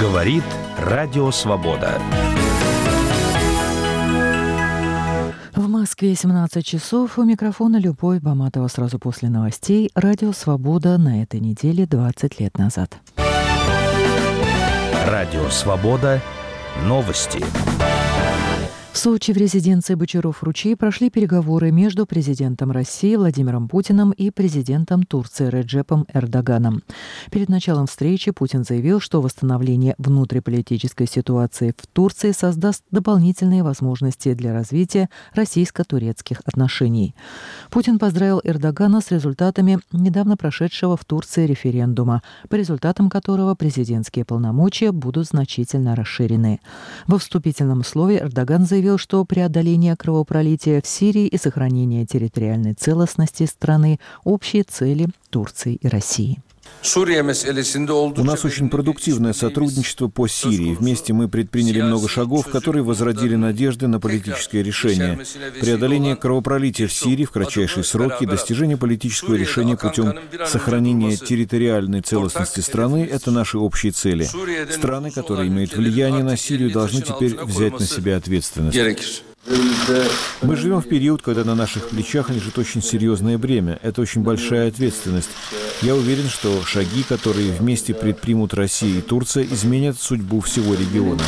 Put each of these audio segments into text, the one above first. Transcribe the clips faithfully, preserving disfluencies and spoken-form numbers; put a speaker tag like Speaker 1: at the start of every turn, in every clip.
Speaker 1: Говорит Радио Свобода.
Speaker 2: В Москве семнадцать часов. У микрофона Любовь Баматова. Сразу после новостей. Радио Свобода на этой неделе двадцать лет назад.
Speaker 1: Радио Свобода. Новости.
Speaker 2: В Сочи в резиденции Бочаров-Ручей прошли переговоры между президентом России Владимиром Путиным и президентом Турции Реджепом Эрдоганом. Перед началом встречи Путин заявил, что восстановление внутриполитической ситуации в Турции создаст дополнительные возможности для развития российско-турецких отношений. Путин поздравил Эрдогана с результатами недавно прошедшего в Турции референдума, по результатам которого президентские полномочия будут значительно расширены. Во вступительном слове Эрдоган заявил, что преодоление кровопролития в Сирии и сохранение территориальной целостности страны – общие цели Турции и России.
Speaker 3: У нас очень продуктивное сотрудничество по Сирии. Вместе мы предприняли много шагов, которые возродили надежды на политическое решение. Преодоление кровопролития в Сирии в кратчайшие сроки и достижение политического решения путем сохранения территориальной целостности страны – это наши общие цели. Страны, которые имеют влияние на Сирию, должны теперь взять на себя ответственность. Мы живем в период, когда на наших плечах лежит очень серьезное бремя. Это очень большая ответственность. Я уверен, что шаги, которые вместе предпримут Россия и Турция, изменят судьбу всего региона.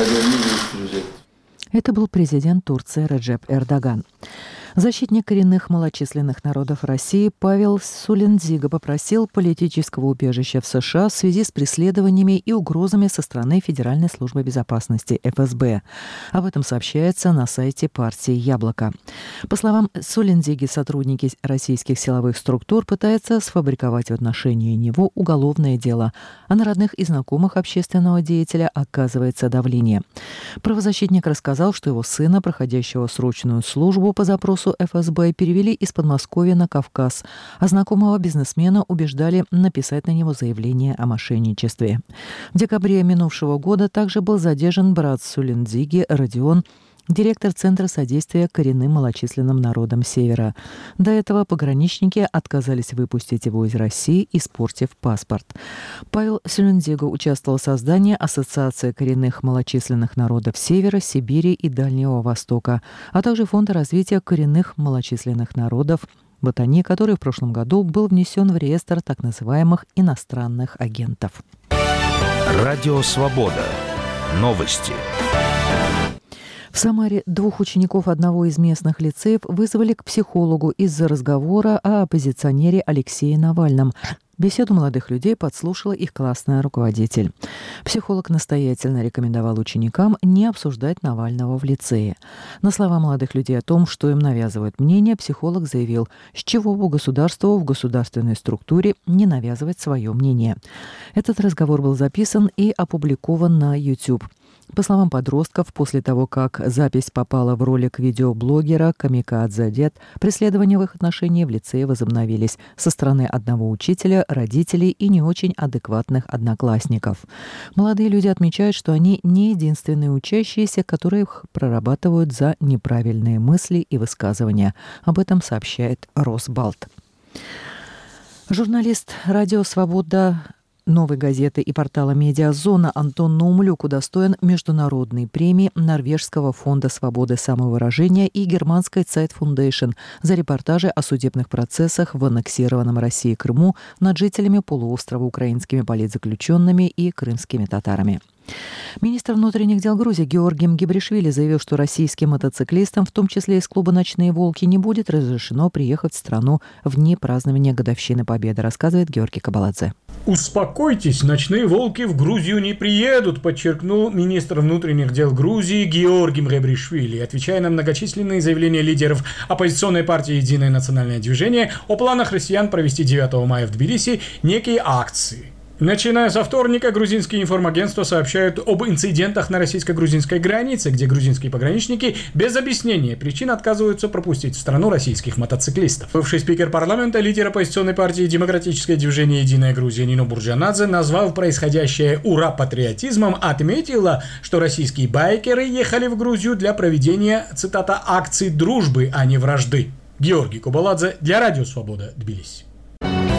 Speaker 2: Это был президент Турции Реджеп Эрдоган. Защитник коренных малочисленных народов России Павел Сулендзига попросил политического убежища в США в связи с преследованиями и угрозами со стороны Федеральной службы безопасности эф эс бэ. Об этом сообщается на сайте партии «Яблоко». По словам Сулендзиги, сотрудники российских силовых структур пытаются сфабриковать в отношении него уголовное дело, а на родных и знакомых общественного деятеля оказывается давление. Правозащитник рассказал, что его сына, проходящего срочную службу по запросу эф эс бэ, перевели из Подмосковья на Кавказ, а знакомого бизнесмена убеждали написать на него заявление о мошенничестве. В декабре минувшего года также был задержан брат Сулендзиги Родион, директор Центра содействия коренным малочисленным народам Севера. До этого пограничники отказались выпустить его из России, испортив паспорт. Павел Сулендзига участвовал в создании Ассоциации коренных малочисленных народов Севера, Сибири и Дальнего Востока, а также Фонда развития коренных малочисленных народов Ботани, который в прошлом году был внесен в реестр так называемых иностранных агентов.
Speaker 1: Радио Свобода. Новости.
Speaker 2: В Самаре двух учеников одного из местных лицеев вызвали к психологу из-за разговора о оппозиционере Алексее Навальном. Беседу молодых людей подслушала их классная руководитель. Психолог настоятельно рекомендовал ученикам не обсуждать Навального в лицее. На слова молодых людей о том, что им навязывают мнение, психолог заявил, с чего бы государству в государственной структуре не навязывать свое мнение. Этот разговор был записан и опубликован на YouTube. По словам подростков, после того, как запись попала в ролик видеоблогера Камикадзе Дед, преследования в их отношении в лицее возобновились со стороны одного учителя, родителей и не очень адекватных одноклассников. Молодые люди отмечают, что они не единственные учащиеся, которые прорабатывают за неправильные мысли и высказывания. Об этом сообщает Росбалт. Журналист «Радио Свобода», «Новой газеты» и портала «Медиазона» Антон Наумлюк удостоен международной премии Норвежского фонда свободы самовыражения и германской Zeit Foundation за репортажи о судебных процессах в аннексированном Россией Крыму над жителями полуострова, украинскими политзаключенными и крымскими татарами. Министр внутренних дел Грузии Георгий Мгебришвили заявил, что российским мотоциклистам, в том числе из клуба «Ночные волки», не будет разрешено приехать в страну в дни празднования годовщины Победы, рассказывает Георгий Кабаладзе.
Speaker 4: «Успокойтесь, «Ночные волки» в Грузию не приедут», подчеркнул министр внутренних дел Грузии Георгий Мгебришвили, отвечая на многочисленные заявления лидеров оппозиционной партии «Единое национальное движение» о планах россиян провести девятого мая в Тбилиси некие акции. Начиная со вторника, грузинские информагентства сообщают об инцидентах на российско-грузинской границе, где грузинские пограничники без объяснения причин отказываются пропустить в страну российских мотоциклистов. Бывший спикер парламента, лидер оппозиционной партии «Демократическое движение Единая Грузия» Нино Бурджанадзе, назвав происходящее ура-патриотизмом, отметила, что российские байкеры ехали в Грузию для проведения, цитата, «акций дружбы, а не вражды». Георгий Кабаладзе для Радио Свобода, Тбилиси.